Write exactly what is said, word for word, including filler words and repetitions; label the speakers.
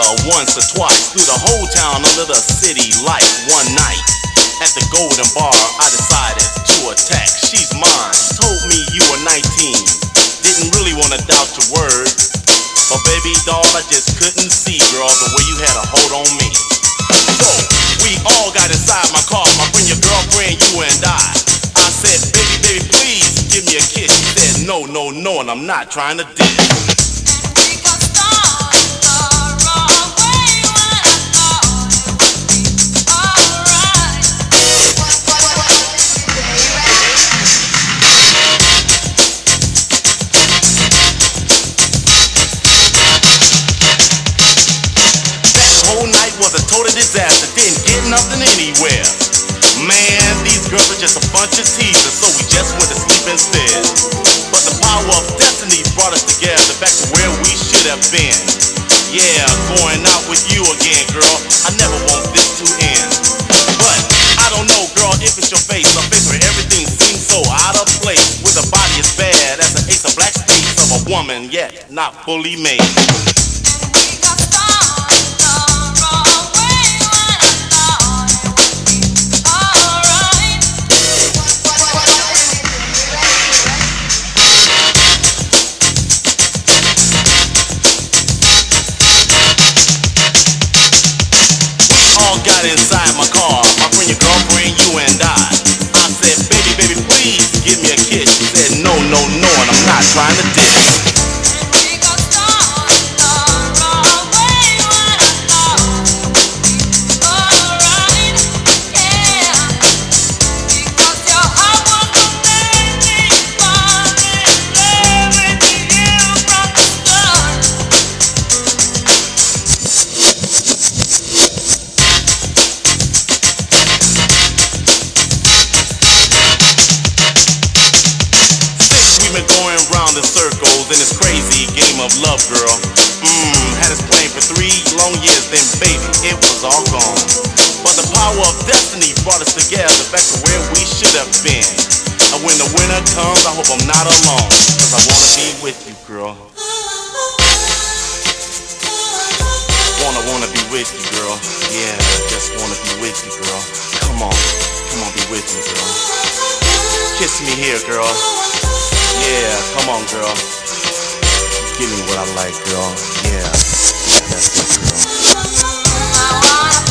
Speaker 1: once or twice through the whole town under the city light. One night at the Golden Bar, I decided to attack. She's mine, told me you were nineteen. Didn't really want to doubt your word, but baby doll, I just couldn't see, girl, the way you had a hold on me. So we all got inside my car, my friend, your girlfriend, you and I. I said, baby, baby, please give me a kiss. She said, no, no, no, and I'm not trying to diss. Was a total disaster, didn't get nothing anywhere. Man, these girls are just a bunch of teasers, so we just went to sleep instead. But the power of destiny brought us together, back to where we should have been. Yeah, going out with you again, girl, I never want this to end. But I don't know, girl, if it's your face, a face where everything seems so out of place, with a body as bad as an ace of black spades of a woman, yet not fully made. Got inside my car, my friend, your girlfriend, you and I. I said, baby, baby, please give me a kiss. She said, no, no, no, and I'm not trying to diss. Going round in circles in this crazy game of love, girl. Mmm, had us playing for three long years, then baby, it was all gone. But the power of destiny brought us together, back to where we should have been. And when the winter comes, I hope I'm not alone, cause I wanna be with you, girl. Wanna, wanna be with you, girl. Yeah, just wanna be with you, girl. Come on, come on, be with me, girl. Kiss me here, girl. Yeah, come on, girl. Give me what I like, girl. Yeah, that's it, girl. I wanna